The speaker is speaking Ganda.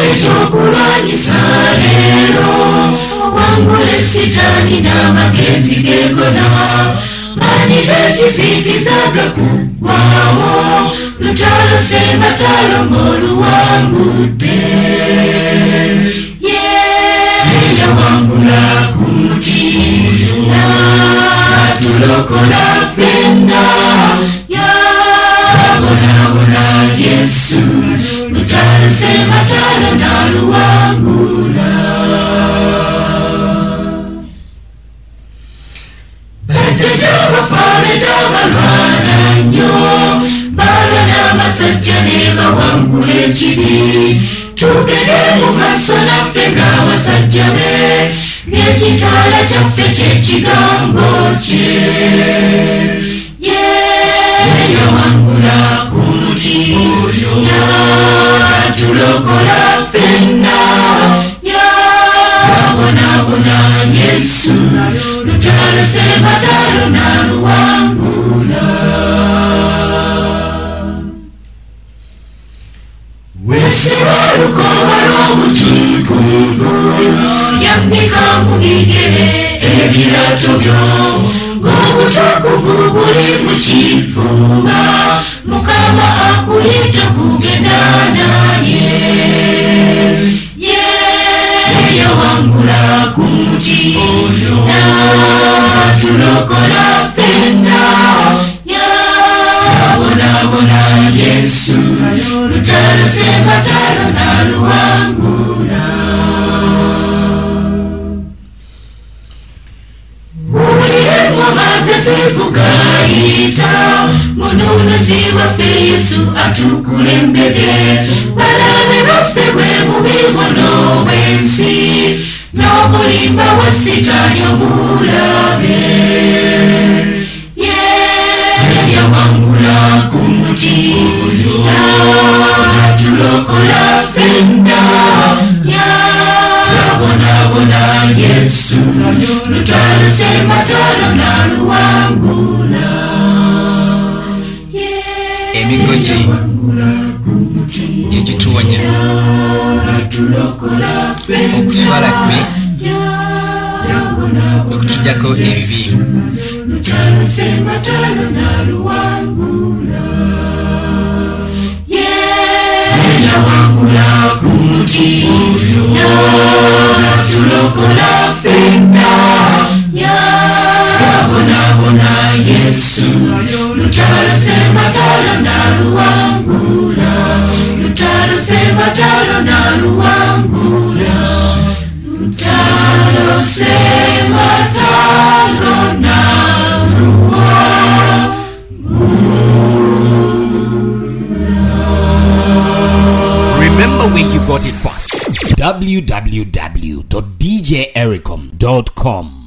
ekyokulwanyisa leero wangule sitaani n'amagezi gegona maanyi g'ekizikiza gakuggwawo lutalo sematalo ng'oluwangudde yawangula ku muti n'atulokola ffenna yabonabona Yesu lutalo sematalo n'aluwangula bajjajjabafaabeta balwana nnyo balwana amasajja ne bawangula ekibi tugende mu maaso naffe ng'abasajja be ng'ekitaala kyaffe ky'ekigambo kye yawangula ku muti n'atulokola ffenna yabonabona Yesu lutalo sematalo n'aluwangula wesiba lukoba lw'obutukuvu yambika mu bigere ebirato byo ng'obutukuvu buli mu kifuba Mukama akuyita kugenda naye yawangula ku muti n'atulokola ffenna yabonabona Yesu lutalo sematalo n'aluwangula uwuliremu amaze zivugayita mununuzi waffe Yesu atukulembere balabe baffe bwe bubibono bw'ensi n'obulimba bwa sitaani obulabe yawangula ku muti n'atulokola ffenna yabonabona Yesu lutalo sematalo n'aluwangula emigo gye gituwonya okuswala kwe okutujjako ebibi lutalo sematalo n'aluwangula yawangula ku muti n'atulokola ffenna yabonabona Yesu lutalo sematalo n'aluwangula lutalo sematalo n'aluwangula lutalo sematalo Remember where you got it first. www.djericom.com